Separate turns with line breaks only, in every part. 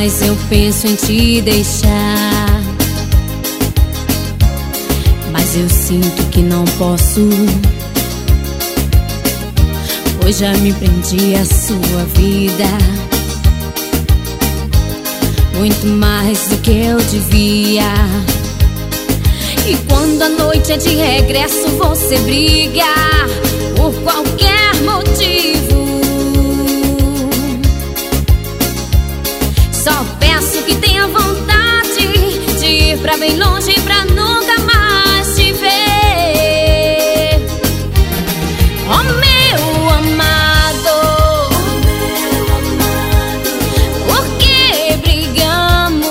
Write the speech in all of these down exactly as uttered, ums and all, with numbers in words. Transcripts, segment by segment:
mais eu penso em te deixar, mas eu sinto que não posso, pois já me prendi à sua vida, muito mais do que eu devia. E quando a noite é de regresso, você briga por qualquer motivo. Só peço que tenha vontade de ir pra bem longe, pra nunca mais te ver. Oh meu amado, por que brigamos?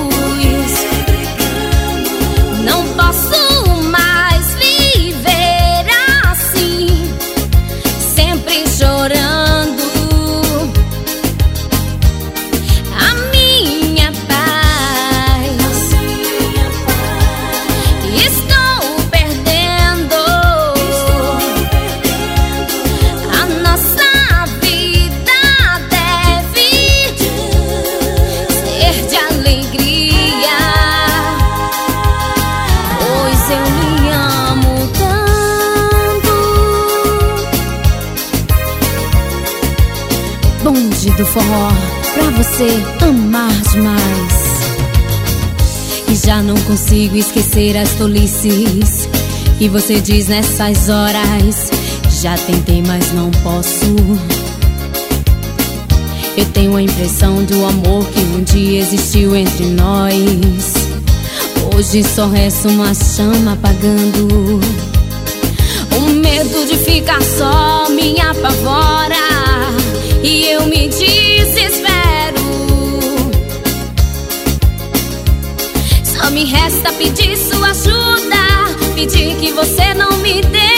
Não posso mais viver assim, sempre chorando. A minha paz estou perdendo. A nossa vida deve ser de alegria, pois eu me amo tanto. Bonde do forró, pra você amar demais. E já não consigo esquecer as tolices que você diz nessas horas. Já tentei, mas não posso. Eu tenho a impressão do amor que um dia existiu entre nós. Hoje só resta uma chama apagando. O medo de ficar só me apavora e eu me desespero. Só me resta pedir sua ajuda, pedir que você não me dê